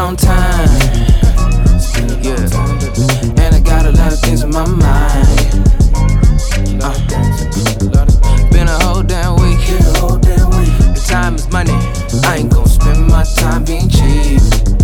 long time. Yeah, and I got a lot of things on my mind. Been a whole damn week. The time is money. I ain't gon' spend my time being cheap.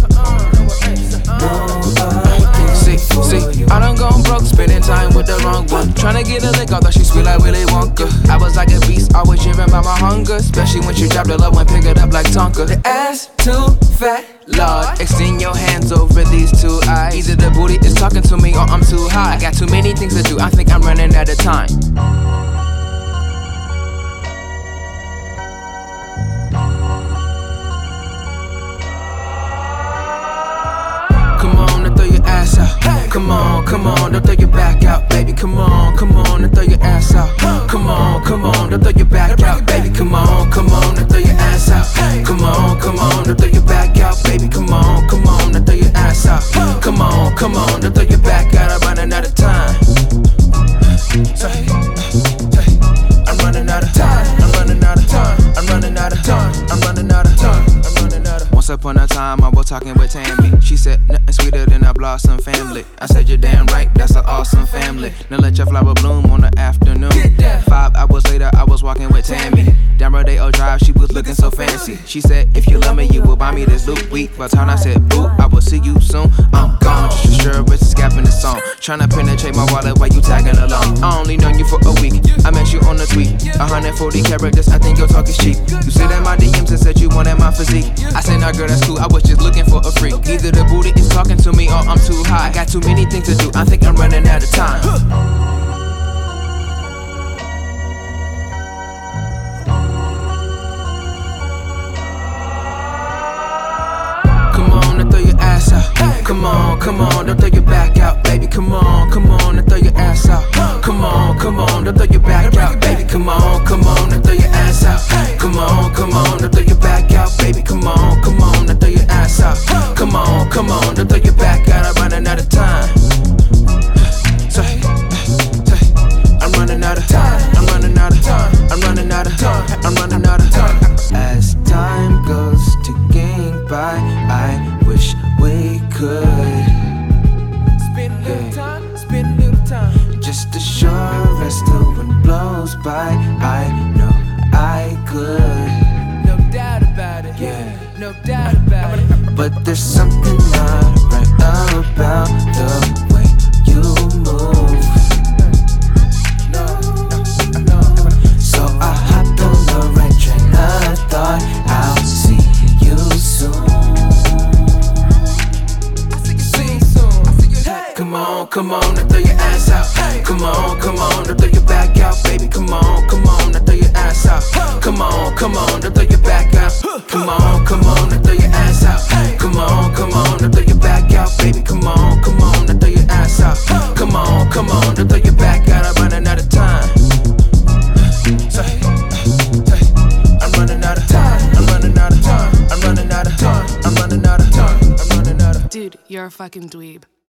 See, I done gone broke, spending time with the wrong one. Tryna get a lick, although she sweet like Willy Wonka. I was like a beast, always driven by my hunger. Especially when she dropped the love and pick it up like Tonka. The ass too fat, Lord. Extend your hands over these two eyes. Either the booty is talking to me or I'm too high. I got too many things to do, I think I'm running out of time. Come on, don't throw your back out, baby. Come on, don't throw your ass out. Come on, don't throw your back out, baby. Come on, don't throw your ass out. Come on, don't throw your back out, baby. Come on, don't throw your ass out. Come on, don't throw your back out. I'm running out of time. I'm running out of time. I'm running out of time. I'm running out of time. I'm running out of time. I'm running out of. Once upon a time, I was talking with Tammy. She said nothing sweeter than a blossom family. I said you're damn right, that's an awesome family. Now let your flower bloom on the afternoon. 5 hours later, I was walking with Tammy. Down Rodeo Drive, she was looking so fancy. She said, if you love me, you will buy me this loop week. By the time I said, boo, I will see you soon. I'm gone, just as sure it's a scap in the song. Tryna penetrate my wallet while you tagging along. I only known you for a week, I met you on the tweet. 140 characters, I think your talk is cheap. You slid in my DMs and said you wanted my physique. I said, nah girl, that's cool, I was just looking for a freak. Either the booty is talking to me or I'm too high. I got too many things to do, I think I'm running out of time. Don't throw your ass out. Come on, don't throw your back out, baby. Come on, don't throw your ass out. Come on, don't throw your back out, baby. Come on, don't throw your ass out. Come on, don't throw your back out, baby. Come on, don't throw your ass out. Come on, don't throw your back out. I'm running out of time. I'm running out of time. I'm running out of time. I'm running out of time. I'm running out of time. As time goes ticking by, I wish we could spend a little time, just as sure as the wind blows by. I know I could, no doubt about it. Yeah, no doubt about it. But there's something not right about the way you move. So I hopped on the right train of thought. I'll see you soon. Come on, don't throw your ass out. Come on, don't throw your back out, baby. Come on, don't throw your ass out. Come on, don't throw your back out. Come on, don't throw your ass out. Come on, don't throw your back out, baby. Come on, don't throw your ass out. Come on, don't throw your back out. I'm running out of time. I'm running out of time. I'm running out of time. I'm running out of time. I'm running out of time. I'm running out of. Dude, you're a fucking dweeb.